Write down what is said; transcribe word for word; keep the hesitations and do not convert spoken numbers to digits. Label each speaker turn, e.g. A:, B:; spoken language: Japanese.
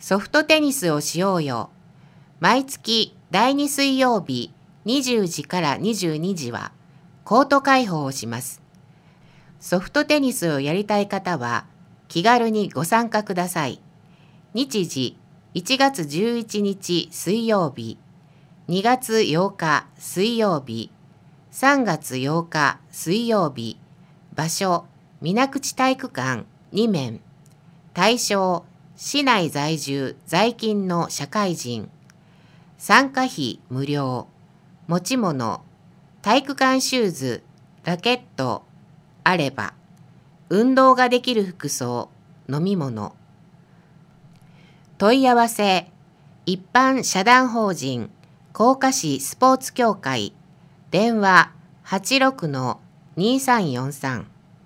A: ソフトテニスをしようよ。毎月だいに水曜日にじゅうじからにじゅうにじはコート開放をします。ソフトテニスをやりたい方は気軽にご参加ください。日時いちがつじゅういちにち水曜日、にがつようか水曜日、さんがつようか水曜日。場所水口体育館に面。対象市内在住在勤の社会人。参加費無料。持ち物体育館シューズ、ラケットあれば。運動ができる服装、飲み物。問い合わせ一般社団法人甲賀市スポーツ協会。電話 はちろくのにさんよんさん。